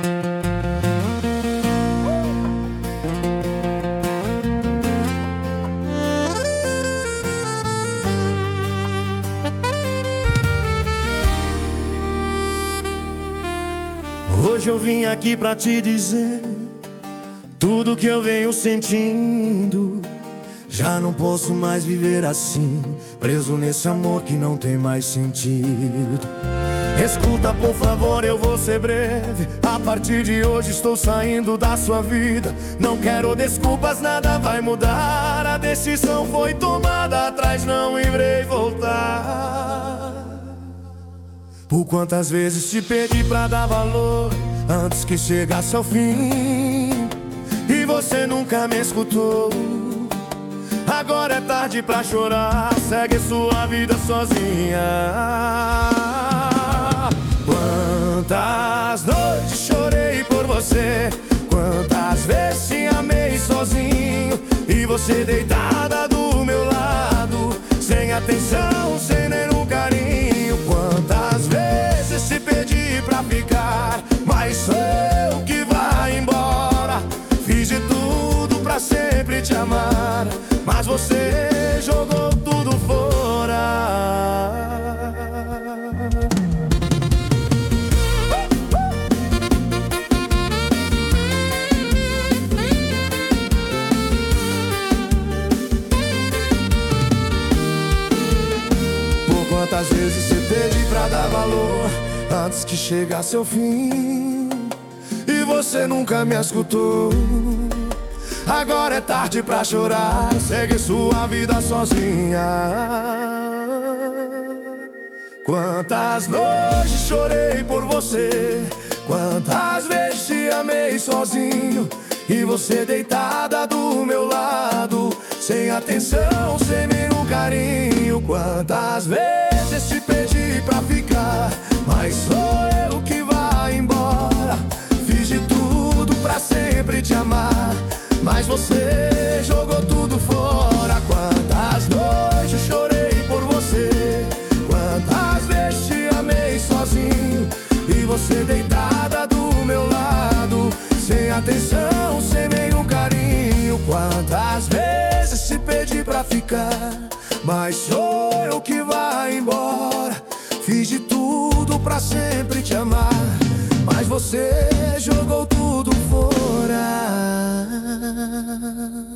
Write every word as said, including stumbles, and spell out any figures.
Hoje eu vim aqui pra te dizer tudo que eu venho sentindo. Já não posso mais viver assim, preso nesse amor que não tem mais sentido. Escuta, por favor, eu vou ser breve. A partir de hoje estou saindo da sua vida. Não quero desculpas, nada vai mudar. A decisão foi tomada, atrás não irei voltar. Por quantas vezes te pedi pra dar valor antes que chegasse ao fim, e você nunca me escutou. Agora é tarde pra chorar, segue sua vida sozinha. Quantas noites chorei por você, quantas vezes te amei sozinho, e você deitada do meu lado, sem atenção, sem nenhum carinho. Quantas vezes te pedi pra ficar, mas sou eu que vai embora. Fiz de tudo pra sempre te amar, mas você jogou tudo fora. Por quantas vezes te pedi pra dar valor antes que chegasse ao fim, e você nunca me escutou. Agora é tarde pra chorar, segue sua vida sozinha. Quantas noites chorei por você, quantas vezes te amei sozinho, e você deitada do meu lado, sem atenção, sem nenhum carinho. Quantas vezes te pedi pra ficar, mas sou eu que vai embora. Fiz de tudo pra sempre te amar, mas você jogou tudo fora. Quantas noites chorei por você, quantas vezes te amei sozinho, e você deitada do meu lado, sem atenção, sem nenhum carinho. Quantas vezes te pedi pra ficar, mas sou eu que vai embora. Fiz de tudo pra sempre te amar, mas você jogou tudo fora.